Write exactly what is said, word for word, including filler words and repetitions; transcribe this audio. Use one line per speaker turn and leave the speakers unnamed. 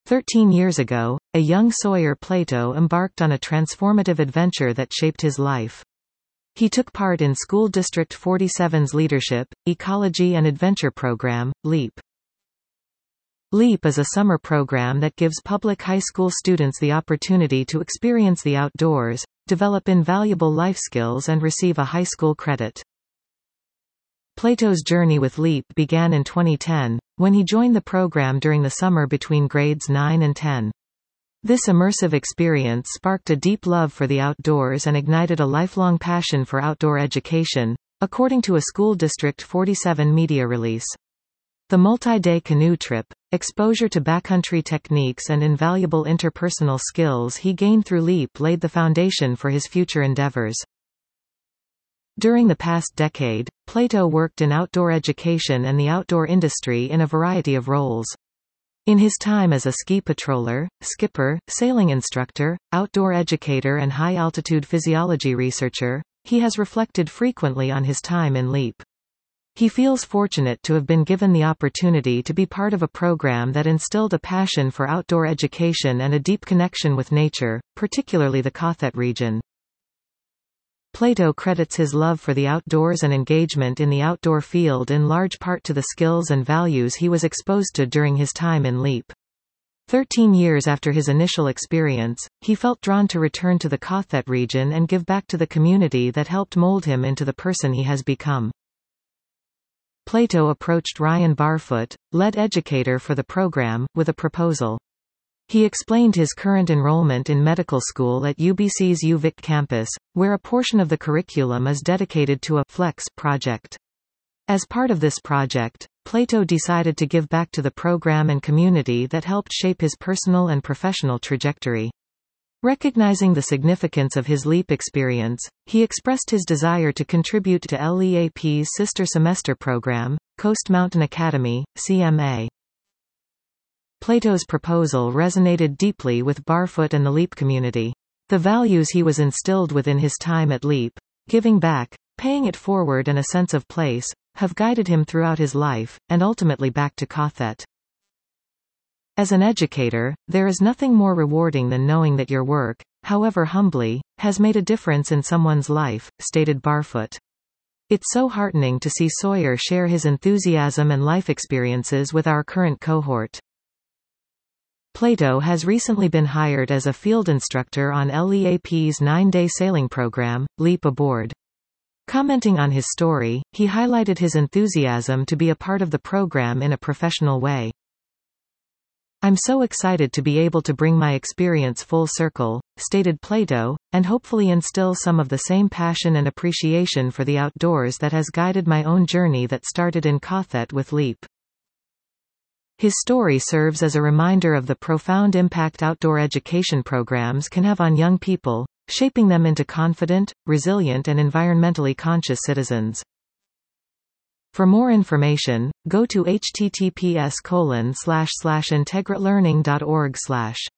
Thirteen years ago, a young Sawyer Plato embarked on a transformative adventure that shaped his life. He took part in School District forty-seven's Leadership, Ecology and Adventure program, LEAP. LEAP is a summer program that gives public high school students the opportunity to experience the outdoors, develop invaluable life skills and receive a high school credit. Plato's journey with LEAP began in twenty ten, when he joined the program during the summer between grades nine and ten. This immersive experience sparked a deep love for the outdoors and ignited a lifelong passion for outdoor education, according to a School District forty-seven media release. The multi-day canoe trip, exposure to backcountry techniques and invaluable interpersonal skills he gained through LEAP laid the foundation for his future endeavors. During the past decade, Plato worked in outdoor education and the outdoor industry in a variety of roles. In his time as a ski patroller, skipper, sailing instructor, outdoor educator and high-altitude physiology researcher, he has reflected frequently on his time in LEAP. He feels fortunate to have been given the opportunity to be part of a program that instilled a passion for outdoor education and a deep connection with nature, particularly the Kothet region. Plato credits his love for the outdoors and engagement in the outdoor field in large part to the skills and values he was exposed to during his time in LEAP. Thirteen years after his initial experience, he felt drawn to return to the Kothet region and give back to the community that helped mold him into the person he has become. Plato approached Ryan Barfoot, lead educator for the program, with a proposal. He explained his current enrollment in medical school at U B C's U Vic campus, where a portion of the curriculum is dedicated to a FLEX project. As part of this project, Plato decided to give back to the program and community that helped shape his personal and professional trajectory. Recognizing the significance of his LEAP experience, he expressed his desire to contribute to LEAP's sister semester program, Coast Mountain Academy, C M A. Plato's proposal resonated deeply with Barfoot and the LEAP community. The values he was instilled within his time at LEAP, giving back, paying it forward and a sense of place, have guided him throughout his life, and ultimately back to Kothet. As an educator, there is nothing more rewarding than knowing that your work, however humbly, has made a difference in someone's life, stated Barfoot. It's so heartening to see Sawyer share his enthusiasm and life experiences with our current cohort. Plato has recently been hired as a field instructor on LEAP's nine-day sailing program, Leap Aboard. Commenting on his story, he highlighted his enthusiasm to be a part of the program in a professional way. "I'm so excited to be able to bring my experience full circle," stated Plato, and hopefully instill some of the same passion and appreciation for the outdoors that has guided my own journey that started in Kothet with LEAP. His story serves as a reminder of the profound impact outdoor education programs can have on young people, shaping them into confident, resilient and environmentally conscious citizens. For more information, go to h t t p s colon slash slash integrate learning dot org slash